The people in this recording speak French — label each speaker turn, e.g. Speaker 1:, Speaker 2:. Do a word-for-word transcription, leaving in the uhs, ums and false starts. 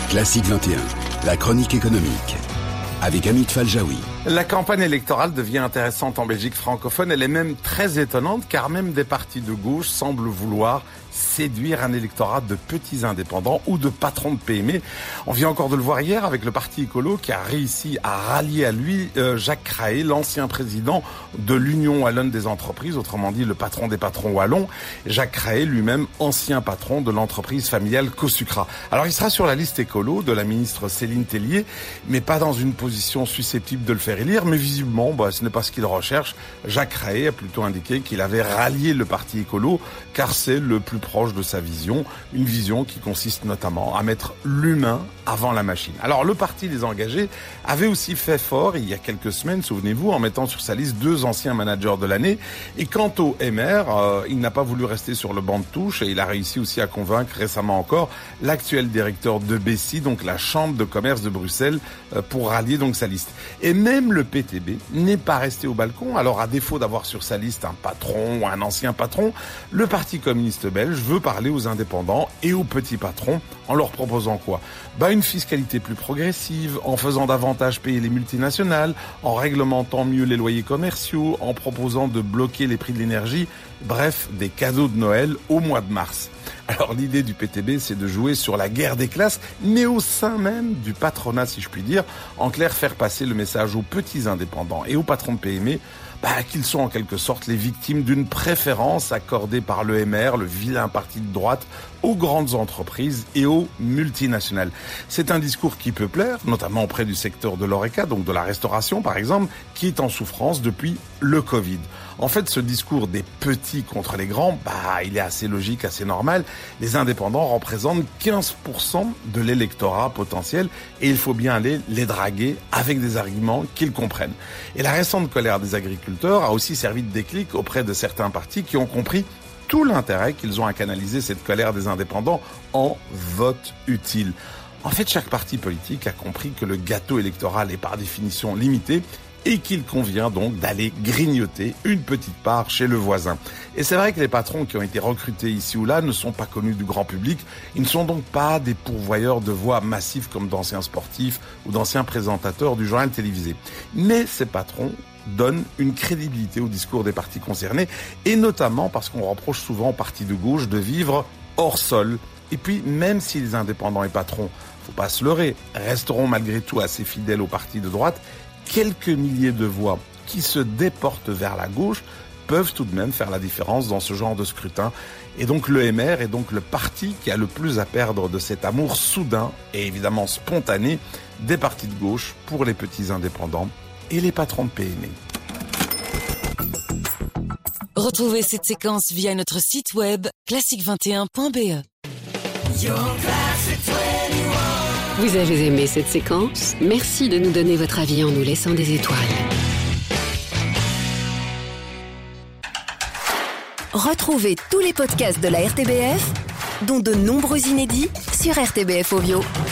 Speaker 1: Classique vingt et un, la chronique économique, avec Amit Faljaoui.
Speaker 2: La campagne électorale devient intéressante en Belgique francophone. Elle est même très étonnante car même des partis de gauche semblent vouloir séduire un électorat de petits indépendants ou de patrons de P M E. On vient encore de le voir hier avec le parti écolo qui a réussi à rallier à lui euh, Jacques Crae, l'ancien président de l'Union wallonne des entreprises, autrement dit le patron des patrons wallons. Jacques Crae, lui-même ancien patron de l'entreprise familiale Cosucra. Alors il sera sur la liste écolo de la ministre Céline Tellier, mais pas dans une position susceptible de le faire élire, mais visiblement, bah, ce n'est pas ce qu'il recherche. Jacques Crae a plutôt indiqué qu'il avait rallié le parti écolo, car c'est le plus proche de sa vision, une vision qui consiste notamment à mettre l'humain avant la machine. Alors le parti des engagés avait aussi fait fort il y a quelques semaines, souvenez-vous, en mettant sur sa liste deux anciens managers de l'année. Et quant au M R, euh, il n'a pas voulu rester sur le banc de touche et il a réussi aussi à convaincre récemment encore l'actuel directeur de Bessie, donc la Chambre de commerce de Bruxelles, euh, pour rallier donc sa liste. Et même le P T B n'est pas resté au balcon. Alors à défaut d'avoir sur sa liste un patron ou un ancien patron, le Parti communiste belge veut parler aux indépendants et aux petits patrons en leur proposant quoi ? Bah une fiscalité plus progressive, en faisant davantage payer les multinationales, en réglementant mieux les loyers commerciaux, en proposant de bloquer les prix de l'énergie, bref, des cadeaux de Noël au mois de mars. Alors l'idée du P T B, c'est de jouer sur la guerre des classes, mais au sein même du patronat, si je puis dire. En clair, faire passer le message aux petits indépendants et aux patrons de P M E, bah, qu'ils sont en quelque sorte les victimes d'une préférence accordée par le M R, le vilain parti de droite, aux grandes entreprises et aux multinationales. C'est un discours qui peut plaire, notamment auprès du secteur de l'Horeca, donc de la restauration par exemple, qui est en souffrance depuis le Covid. En fait, ce discours des petits contre les grands, bah, il est assez logique, assez normal. Les indépendants représentent quinze pour cent de l'électorat potentiel et il faut bien aller les draguer avec des arguments qu'ils comprennent. Et la récente colère des agriculteurs a aussi servi de déclic auprès de certains partis qui ont compris tout l'intérêt qu'ils ont à canaliser cette colère des indépendants en vote utile. En fait, chaque parti politique a compris que le gâteau électoral est par définition limité et qu'il convient donc d'aller grignoter une petite part chez le voisin. Et c'est vrai que les patrons qui ont été recrutés ici ou là ne sont pas connus du grand public. Ils ne sont donc pas des pourvoyeurs de voix massifs comme d'anciens sportifs ou d'anciens présentateurs du journal télévisé. Mais ces patrons donnent une crédibilité au discours des partis concernés, et notamment parce qu'on reproche souvent aux partis de gauche de vivre hors sol. Et puis, même si les indépendants et patrons, faut pas se leurrer, resteront malgré tout assez fidèles aux partis de droite, quelques milliers de voix qui se déportent vers la gauche peuvent tout de même faire la différence dans ce genre de scrutin. Et donc le M R est donc le parti qui a le plus à perdre de cet amour soudain et évidemment spontané des partis de gauche pour les petits indépendants et les patrons de P M E.
Speaker 3: Retrouvez cette séquence via notre site web classique vingt et un point b e.
Speaker 4: Vous avez aimé cette séquence ? Merci de nous donner votre avis en nous laissant des étoiles.
Speaker 5: Retrouvez tous les podcasts de la R T B F, dont de nombreux inédits, sur R T B F Audio.